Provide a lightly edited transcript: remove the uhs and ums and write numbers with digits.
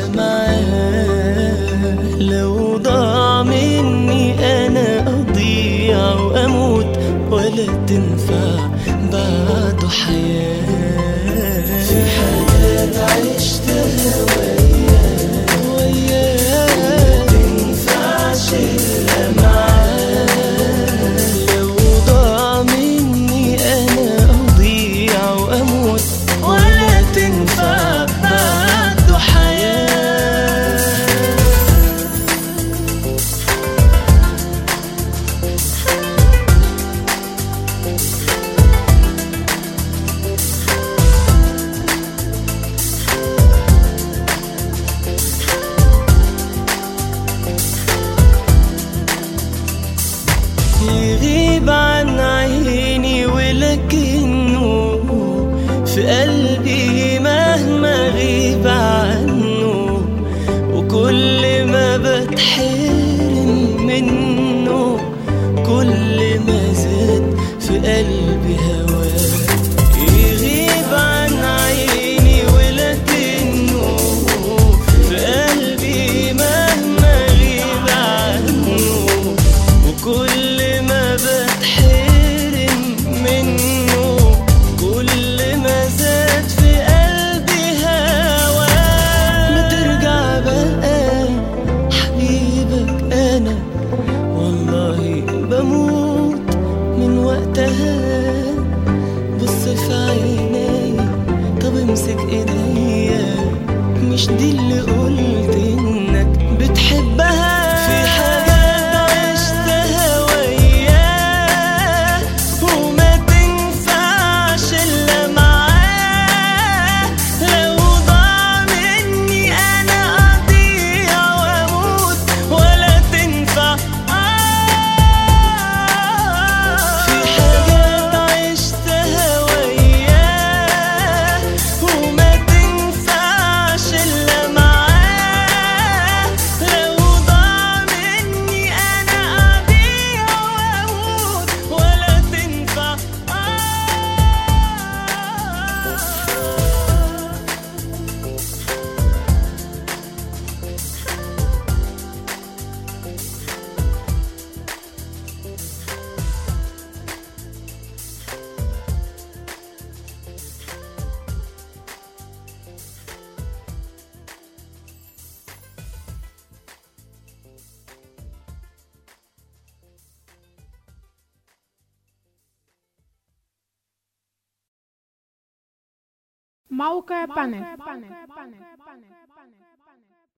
معاه. لو ضاع مني أنا أضيع وأموت ولا تنفع بعده حياة. في حاجات عشتها وياه ما تنفعش إلا معاه. لو ضاع مني أنا أضيع وأموت ولا تنفع بعده حياة. يغيب عن عيني ولكنه في قلبي مهما غيب عنه، وكل ما بتحرم منه كل ما زاد في قلبي هواه. يغيب عن عيني ولكنه في قلبي مهما غيب عنه، وكل ما بتحرم منه كل ما زاد في قلبي هواه. ما ترجع بقى حبيبك أنا والله بموت من وقتها. بص في عيني طب امسك ايديا، مش دي اللي قلت انك بتحبها؟ في حاجات عشتها وياه وما تنفعش الا معاه. لو ضاع مني انا اضيع واموت ولا تنفع. في حاجات عشتها وياه وما تنفعش الا معاه. لو ضاع مني انا اضيع واموت ولا تنفع. موقع بانك.